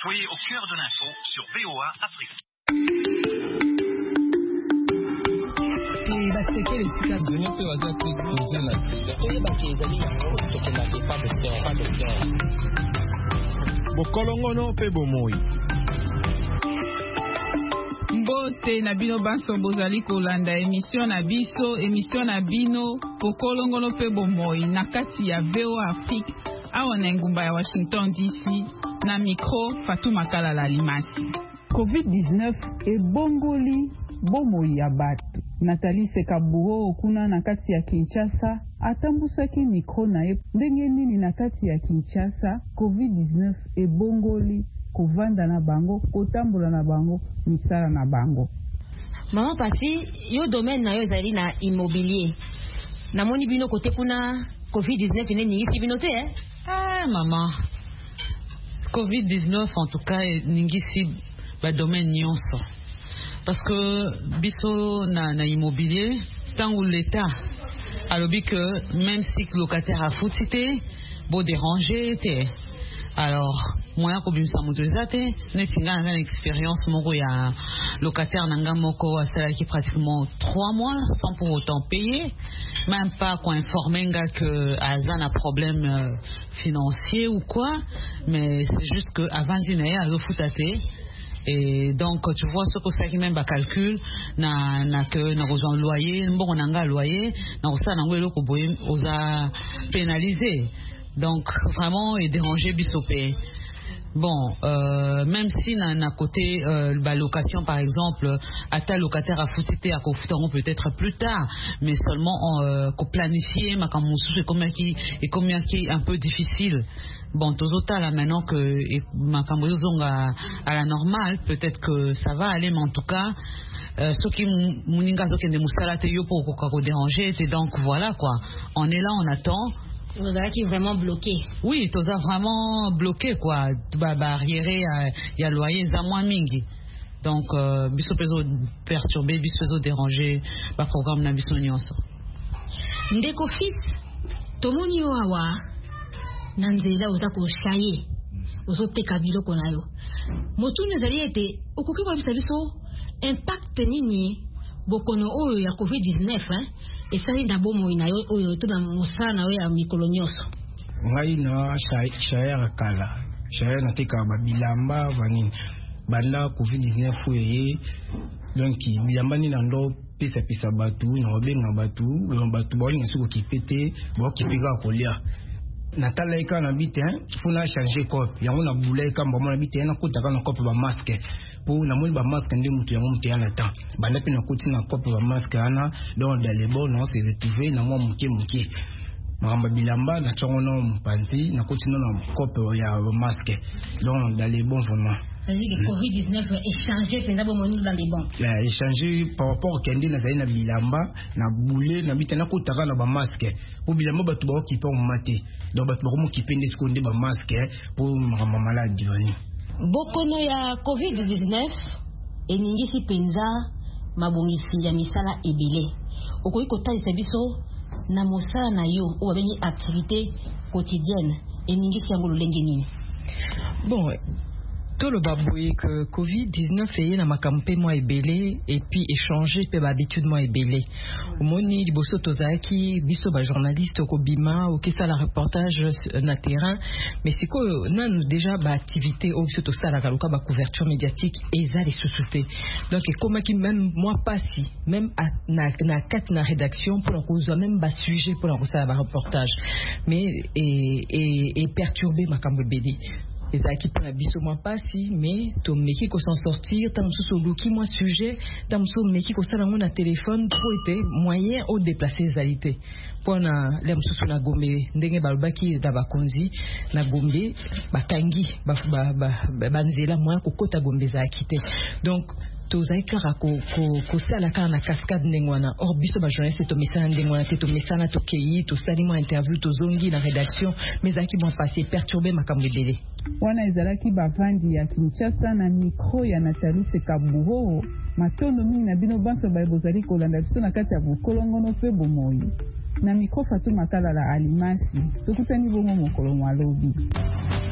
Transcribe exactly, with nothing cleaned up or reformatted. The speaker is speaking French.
Soyez au cœur de l'info sur V O A Afrique. Bokolongono pe bomoi. Mbote na bino banso bozali kolanda émission na biso émission na bino Bokolongono pe bomoi na kati ya V O A Afrique awa na ngumba ya Washington D C na micro Fatou Makala la Limasi. covid dix-neuf ebongoli bomoi ya bato. Nathalie Sekaburo okuna na kati ya Kinshasa atambusaki mikro na ye ndenge nini na kati ya Kinshasa covid dix-neuf ebongoli kovanda na bango kotambola na bango misala na bango. Maman Pasi yo domaine na yo ezali na immobilier na moni bino kote kuna covid dix-neuf ine ningisi bino te eh? Ah maman, covid dix-neuf en tout cas ningisi ba domaine nyonso. Parce que biso na, na immobilier, tant où l'État a lobby que même si le locataire a foutité, beau déranger, t'es. Alors, moi, comme je suis motorisé, n'est pas une expérience, moi, il y a locataire nanga moko à salaire qui pratiquement trois mois sans pour autant payer, même pas qu'on informer que Azan a problème euh, financier ou quoi, mais c'est juste que avant d'y aller, foutate. Et donc tu vois ce que ça qui même ba calcul na na que na besoin loyer bon on a loyer na ça na ngwe ko boye oza pénalisé donc vraiment et déranger bisopé. Bon, euh, même si na na côté euh, la location par exemple, à ta locataire à foutité à confouteront peut-être plus tard, mais seulement euh, qu'on planifier ma comme c'est combien qui et combien qui est un peu difficile. Bon, total là maintenant que ma camboyozong à, à la normale, peut-être que ça va aller, mais en tout cas, euh, ceux qui mouninga zo kende musala te yo pour ko déranger, et donc voilà quoi. On est là, on attend. Vous avez qui vraiment bloqué. Oui, tu as vraiment bloqué quoi. Tu vas barriérer, il y a loyer za moins mingi. Donc euh, biso peso perturber, biso peso déranger, ba programme na biso nyonso. Ndeko fils, tomoni yo awa. Nanzela utako shaye uzoteka biloko nayo motu nezali ete okoki kwa biso impact nini bokono oyo ya covid dix-neuf hein esali na bomo inayo oyo to na musana oyo ya mikolo nyonso ngai na shaye kala shaye na teka ba bilamba vanini banda covid dix-neuf oyo donc bilamba ni ndo pesa pesa batu na obenga batu batu ba ni suko kipete ba kipika kolia Natala ika na bite hein funa changer cop yango na boule ika mbamo na bite na kota kana cop ba masque pour na moni ba masque ndi mutu yango mutu yana temps banda pe na koti na cop ba masque ana donc dans les bons on s'est retrouvé na moi muke muke maramba bilamba na chongo no mpanzi na koti na cop ya masque donc dans les bons vraiment. C'est-à-dire que covid dix-neuf échangé pendant bon moment dans les bons. Yeah, échangé par rapport kendi na zaina bilamba na boule na bite na kota kana ba masque pour bilamba batu ba okipa o maté donc batu ba mo kipende sekonde ba masque pour maramba maladie wani. Bokono ya covid dix-neuf eningisi penza mabongisi ya misala ebele. Okoyi kotalisa biso na mosala na yo o babengi activité quotidienne eningisi yango lolenge nini. Bon, tout le baboué que covid dix-neuf est na makampe moi ebele et puis échanger pe habitude moi ebele. Omoni liboso tozaki biso ba journaliste ko bima o kesa la reportage na terrain mais c'est que nan déjà ba activité au biso to sala kaluka ba couverture médiatique et ça les sous-souté. Donc comme qui même moi pas si même à, na na quatre na rédaction pour qu'on même ba sujet pour qu'on ça ba reportage mais et et, et perturber makambe ebele. Les équipes pour la biso moi pas si mais to meki ko s'en sortir tam sous bloquer moi sujet tam sous meki ko sala mon téléphone pour être moyen au déplacer zalité pour na lem sous na gombe ndenge balbaki da bakonzi na gombe bakangi ba ba banzela moi ko kota gombe za quitter donc tozai klara ko ko ko sala kana cascade ndengwana or biso ba journaliste to misana ndengwana te to misana to keyi to sali mo interview to zongi na rédaction mais aki bon passé perturber makambo délai wana ezalaki bavandi ya Kinshasa na micro ya Nathalie Sekaburo matondo mingi na bino banso ba bozali kolanda biso na kati ya Bokolongono pe bomoi na micro Fatou Makala la Alimasi tokutani bongo mokolo mwalobi.